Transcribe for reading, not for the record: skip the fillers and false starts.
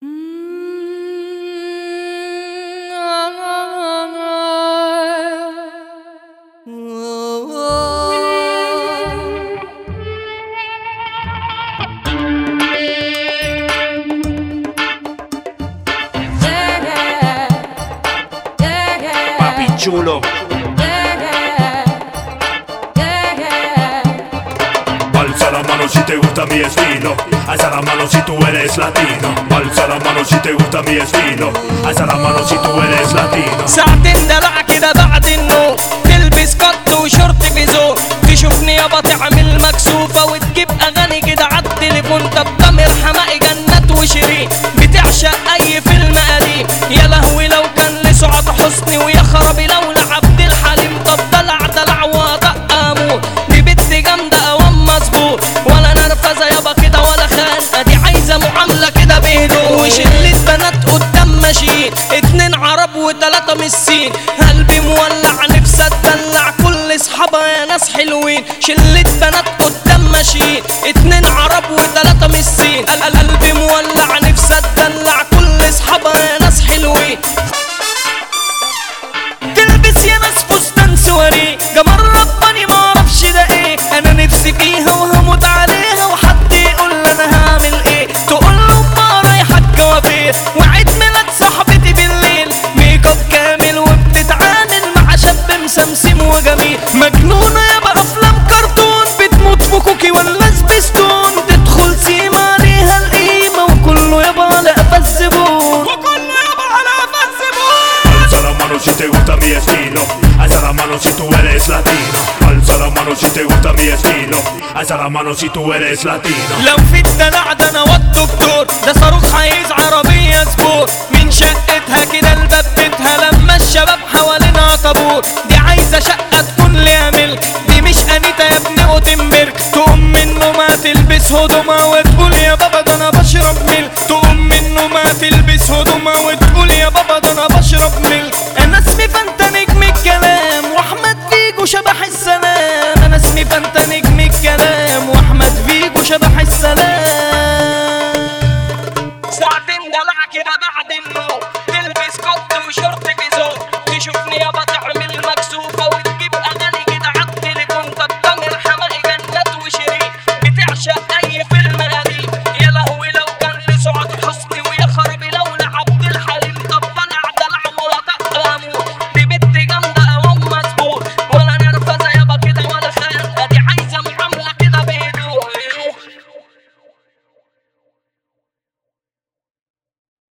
Chulo. Alza la mano si te gusta mi estilo, alza la mano si tú eres latino. Alza la mano si te gusta mi estilo, alza la mano si tú eres latino. ساعتين دلع كده بعد النوم، تلبس قط وشورت بيزور، تشوفني يابا تعمل مكسوفة وتجيب اغاني كده عالتليفون. طب تامر حماقي جنات وشيرين بتعشق اي فيلم قديم. يا لهوي لو كان لسعاد حسني، ويا خرابي لو لعبد الحليم. طب دلع وطق امور، دي بنت جامدة اوام مظبوط، ولا نرفزة يابا كده ولا خانقة، دي عايزة معاملة كده بهدوء. وشلة بنات قدام ماشيين، 2 عرب و3 من الصين. قلبي مولع نفسي اتدلع، كل اصحابها يا ناس حلوين. شلة بنات قدام ماشيين، 2 عرب و3 من الصين. قلبي مولع نفسي اتدلع، كل اصحابها يا ناس حلوين. تلبس يا ناس فستان سواري، جمال رباني معرفش ده ايه. انا نفسي فيها وهموت عليها، وحد يقول انا هعمل ايه. تقول له ما رايحة الجوافير، وعيد ميلاد صاحبتي بالليل. ميك اب كامل وبتتعامل مع شاب مسمسم وجميل. مجنونة يابا افلام كرتون، بتموت في كوكي ولا سبيستون. تدخل سيما عليها القيمة، وكله يابا على قفا الزبون. Si te gusta mi estilo, alza la mano si tú eres latino. Alza la mano si te gusta mi estilo, alza la mano si tú eres latino. لو في الدلع ده انا والدكتور، ده